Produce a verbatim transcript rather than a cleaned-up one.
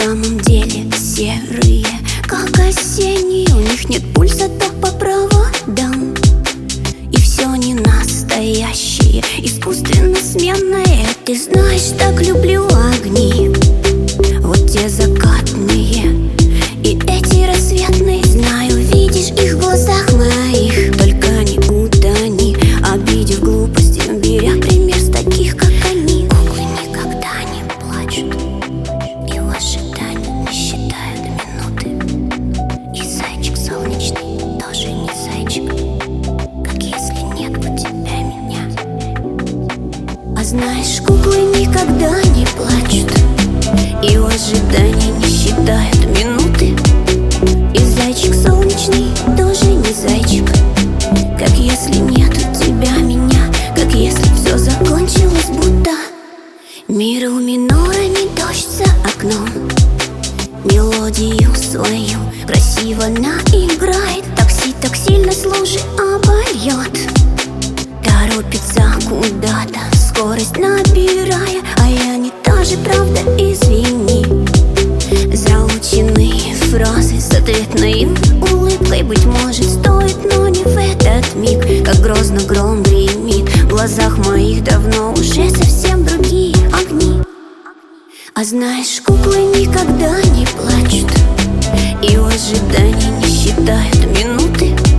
самом деле серые, как осенние. У них нет пульса, ток по проводам. И все не настоящее, искусственно сменное. Ты знаешь, так люблю огни, вот те закатные и эти рассветные. Знаю, видишь их в глазах моих. Только не утони, обидев глупости, беря пример с таких, как они. Куклы никогда не плачут и в ожидании не считают минуты. И зайчик солнечный тоже не зайчик, как если нет у тебя меня. А знаешь, куклы никогда не плачут и в ожидании не считают минуты. И зайчик солнечный тоже не зайчик, как если нет у тебя меня, как если все закончилось будто. Мир у минорами, дождь за окном, мелодию свою красиво наиграет. Такси так сильно служи обольет, торопится куда-то, скорость набирая. А я не та же, правда, извини. Заученные фразы с ответной улыбкой, быть может, стоит, но не в этот миг. Как грозно гром гремит, в глазах моих давно уже совсем другие огни. А знаешь, куклы никогда не плачут и в ожидании не считают минуты.